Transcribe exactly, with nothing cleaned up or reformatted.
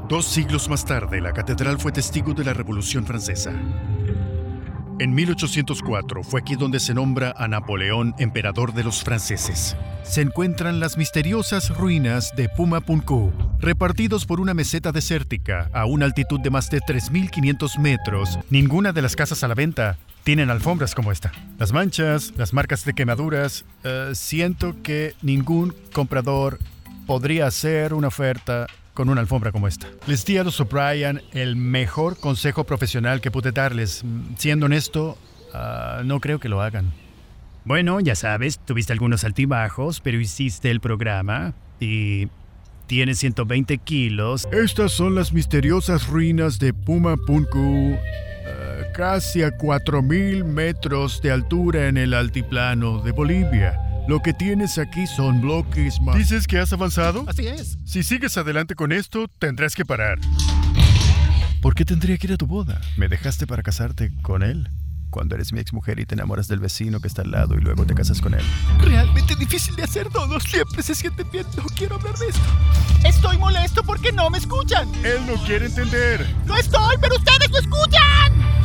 Dos siglos más tarde, la catedral fue testigo de la Revolución Francesa. En mil ochocientos cuatro fue aquí donde se nombra a Napoleón emperador de los franceses. Se encuentran las misteriosas ruinas de Puma Punku, repartidos por una meseta desértica a una altitud de más de tres mil quinientos metros. Ninguna de las casas a la venta tienen alfombras como esta. Las manchas, las marcas de quemaduras, uh, siento que ningún comprador podría hacer una oferta con una alfombra como esta. Les di a los O'Brien el mejor consejo profesional que pude darles. Siendo honesto, uh, no creo que lo hagan. Bueno, ya sabes, tuviste algunos altibajos, pero hiciste el programa y tienes ciento veinte kilos. Estas son las misteriosas ruinas de Puma Punku, uh, casi a cuatro mil metros de altura en el altiplano de Bolivia. Lo que tienes aquí son bloques más... ¿Dices que has avanzado? Así es. Si sigues adelante con esto, tendrás que parar. ¿Por qué tendría que ir a tu boda? ¿Me dejaste para casarte con él? Cuando eres mi exmujer y te enamoras del vecino que está al lado y luego te casas con él. Realmente difícil de hacer todo. Siempre se siente bien. No quiero hablar de esto. Estoy molesto porque no me escuchan. Él no quiere entender. ¡No estoy, pero ustedes lo escuchan!